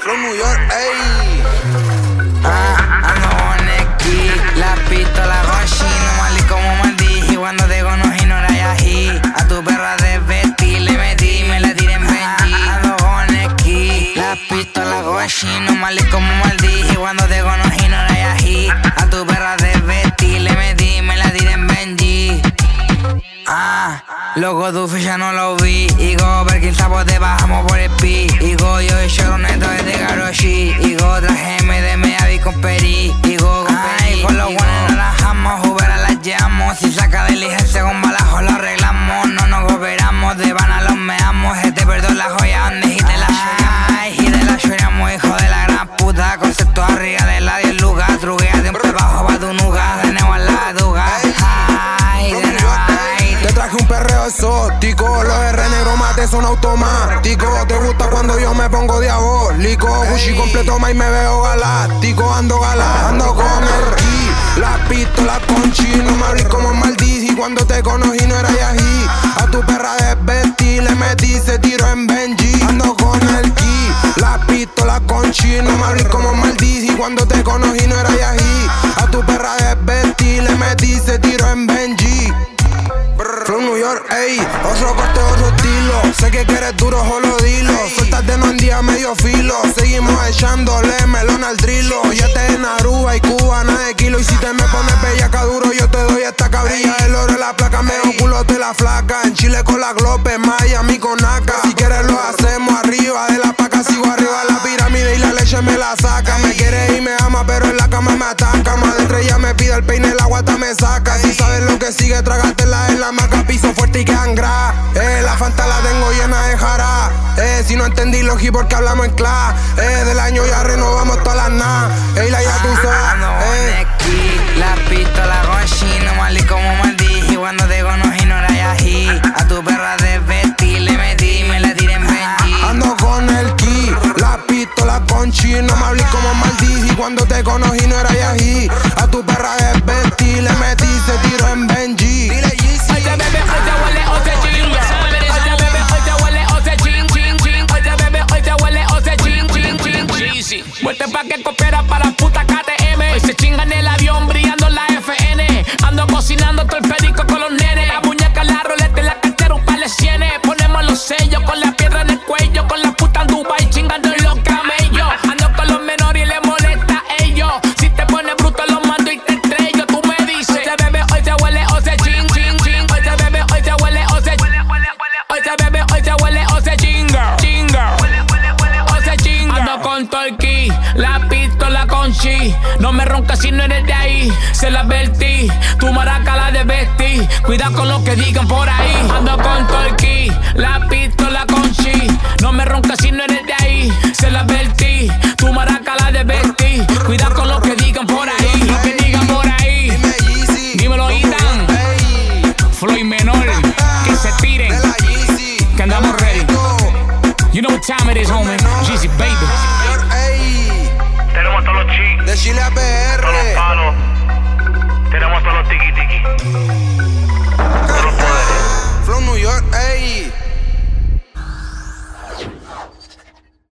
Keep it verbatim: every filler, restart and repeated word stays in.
Flow New York, ey. Ah, ando con esquí, la pistola Gucci, no malí como maldí. Cuando te conocí no era yají. A tu perra desvestí, le metí, me la tiré en Benji. Ando con esquí, la pistola Gucci, no malí como maldí. Cuando te conocí no era yají. A tu perra desvestí, le metí, me la tiré en Benji. Ah, loco, tu ficha no lo vi. Igo, Perkin, sapo, te bajamos por el pi. Igo, yo y Choroneto es de Karoshi. Igo, traje M D M, Avi con Peri. Igo, con Peri. Por los buenos no la dejamos, Uber a las llevamos. Si saca diligencia con balajo lo arreglamos. No nos cooperamos, de vana los meamos. Este perdón la joya donde hite la lloramos. Ay, hite la lloramos, hijo de la gran puta. Concepto arriba de la diez lucas. Truqueate un pebajo pa' tu nuca. De nuevo en la duga. Ay, de nuevo. Te traje un perreo exótico, los R negro mate son automáticos. Te gusta cuando yo me pongo diabólico. Gucci completo más y me veo galáctico. Ando galá, ando con el ki. La pistola con chi, no me hables como maldí. Y cuando te conocí no era yají. A tu perra desvestí, le metí, se tiró en Benji. Ando con el ki. La pistola con chi, no me hables como maldí. Y cuando te conocí no era yají. A tu perra desvestí, le metí, se tiró en Benji. Flow New York, ey, otro corte, otro estilo. Sé que quieres duro, solo dilo. Suéltate no en día medio filo. Seguimos echándole melón al drilo. Ya te en Aruba y Cuba, nada de kilo. Y si te me pones bellaca duro, yo te doy esta cabrilla. El oro, la placa, medio culo de la flaca. En Chile con la Glope, Miami con Naka. Si quieres lo hacemos arriba de la paca. Sigo arriba de la pirámide y la leche me la saca. Me quiere y me ama, pero en la cama me ataca. Más de estrella me pide el peine, el guata me saca. Si sabes lo que sigue, trágatela en la maca. Piso fuerte y que angra. Eh, la Fanta la tengo llena de jara. Eh, si no entendí lo hip porque hablamos en clase. Eh, del año ya renovamos todas las na. Ey, la ya tú sabes. Ando con esquí, la pistola Gucci, no malí como maldí. Cuando te conocí no era yají. A tu perra desvestí, le metí, me la tiré en Benji. Ando con el ki, la pistola con chi, no me hables como maldí. Y cuando te conocí no era yají. A tu perra desvestí, le metí, se tiró en Benji. Dile Yeezy. Oye bebé, hoy te huele o te chinga. Oye bebé, hoy te huele o te chin, chin, chin. Oye bebé, hoy te huele o te chin, chin, chin, chin. Muerte pa' que coopera para puta K T M. Hoy se chinga en el avión brillando la F N. Ando cocinando todo el perico con los nenes. La muñeca, la roleta y la cartera un par de cienes. Ponemos los sellos con la piedra en el cuello. Con la puta en Dubai chingando en los camellos. Ando con los menores y le molesta a ellos. Si te pones bruto los mando y te estrello. Tú me dices, oye bebé, hoy te huele o te chin, chin, chin. Oye bebé, hoy te huele o te Oye bebé, hoy te huele o te chinga, chinga. O te chinga. Ando con Torquí, la pistola con chi. No me roncas si no eres de ahí. Se la advertí, tu maraca la desvestí. Cuida con lo que digan por ahí. Ando con Torquí, la pistola con chi. No me roncas si no eres de ahí. Se la advertí, tu maraca la desvestí. Cuida con lo que digan por ahí. Lo que digan por ahí. Dime Yeezy. Dímelo, Itan. Floyd menor, que se tiren. Que andamos ready. You know what time it is, homie. Jeezy, baby. Ey, Tenemos todos los chi, de Chile a P todos los R. palos. Tenemos todos los tiki tiki. Todos los poderes. Flow New York, ey.